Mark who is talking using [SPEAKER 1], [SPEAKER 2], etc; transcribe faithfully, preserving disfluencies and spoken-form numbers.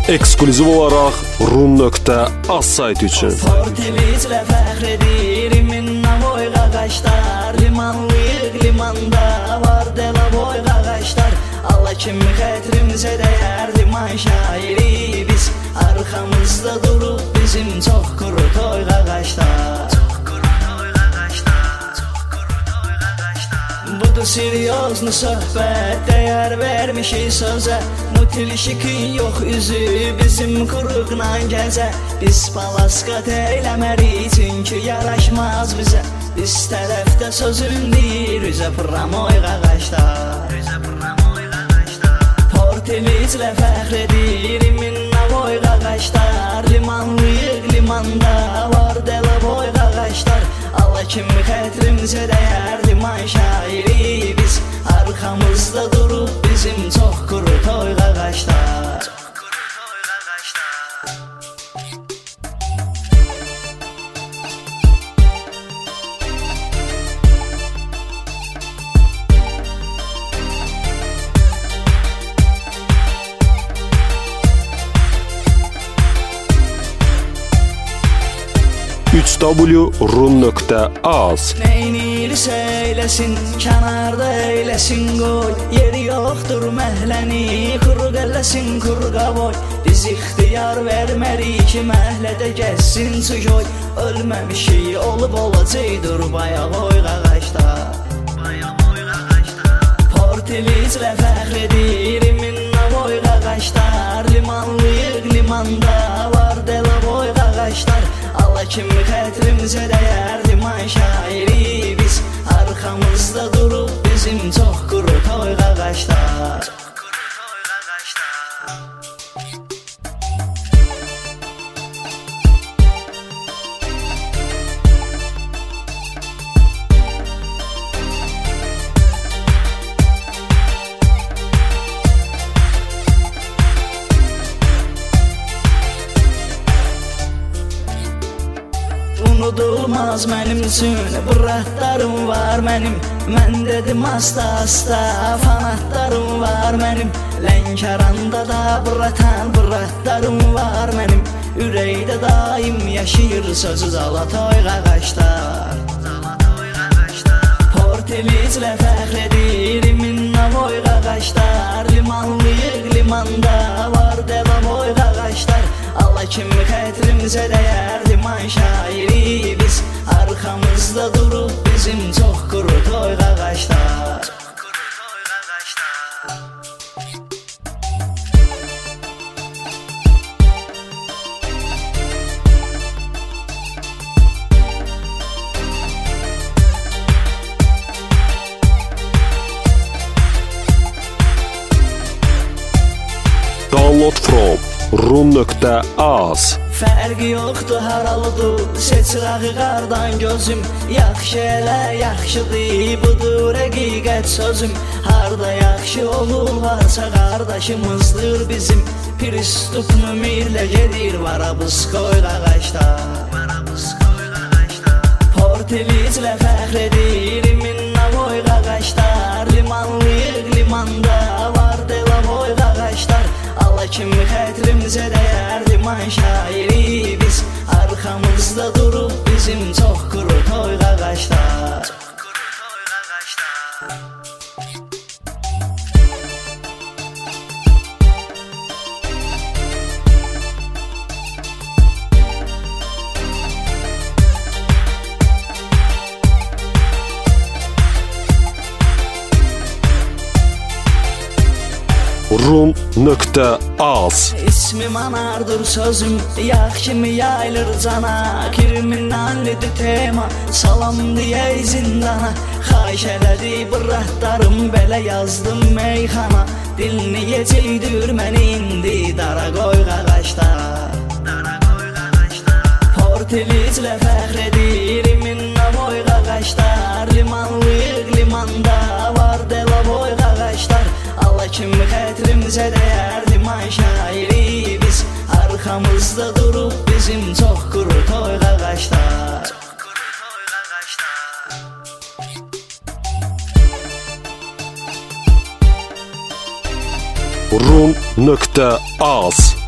[SPEAKER 1] Ekskluziv olaraq rum nöqtə az sayt üçün.
[SPEAKER 2] Porteliclə fəxr edir minna boy qaqaşlar, limanlıyıq limanda var dela boy qaqaşlar. Allah kimi xətrimizə dəyər liman şairi biz, arxamızda durub bizim çox quru toy qaqaşlar. Budur seriozlu söhbət, dəyər vermişik sözə, mutilşikin yox üzü bizim quruqla gəzə. Biz palasqat eyləmərik çünki yaraşmaz bizə, biz tərəfdə sözün deyir üzə pramoy qaqaşlar. Porteliclə fəxr edir minna boy qaqaşlar, limanlıyıq limanda var dela boy qaqaşlar. Allah kimi xətrimizə dəyər liman şairi biz, arxamızda durub bizim çox quru toy qaqaşlar.
[SPEAKER 1] üç w rum nöqtə az.
[SPEAKER 2] Neynirsə eyləsin, kənarda eyləsin qoy, yeri yoxdur məhləni, quru qəlləsin quru qavoy. Biz ixtiyar vermərik ki məhlədə gəzsin çuyoy, ölməmişik olub olacaqdır bayağı qaqaşlar. Porteliclə fəxr edir minna boy qaqaşlar, limanlıyıq limanda var dela boy qaqaşlar. Allah kimi xətrimizə dəyər liman şairi biz, arxamızda durub bizim çox quru toy qaqaşlar. Unudulmaz mənim üçün bu rəhddarım var mənim, mən dedim asta-asta fanatlarım var mənim. Lənkəranda da bu rətən bu rəhddarım var mənim, ürəkdə daim yaşayır sözü Zalatoy qaqaşlar. Porteliclə fəxr edir minna boy qaqaşlar, limanlıyıq limanda var dela boy qaqaşlar. Allah kimi xətrimizə dəyər liman şairi biz, arxamızda durub bizim çox quru toy qaqaşlar.
[SPEAKER 1] Download from rum nöqtə az.
[SPEAKER 2] Fərqi yoxdur haralıdır, seçrağı qardan gözüm, yaxşı elə yaxşıdır, budur həqiqət sözüm. Harda yaxşı olur varsa qardaşımızdır bizim, Pristup nümirlə gedir Varabıskoy qaqaşlar. Porteliclə fəxr edir minna boy qaqaşlar, limanlıyıq limanda var dela boy qaqaşlar. Allah kimi xətrimizə dəyər liman şairi biz, arxamızda durub bizim çox quru toy qaqaşlar.
[SPEAKER 1] rum nöqtə az.
[SPEAKER 2] İsmim anardır sözüm, yağ kimi yayılır cana, kriminallidir tema, salam deyə zindana. Xahiş elədi bu rəhddarım, belə yazdım meyxana, dinləyəcəkdir məni indi dara qoy qaqaşlar. Porteliclə fəxr edir minna boy qaqaşlar, limanlıyıq limanda var dela boy qaqaşlar. Allah kimi xətrimizə dəyər liman şairi biz, arxamızda durub bizim çox quru toy qaqaşlar.
[SPEAKER 1] rum nöqtə az.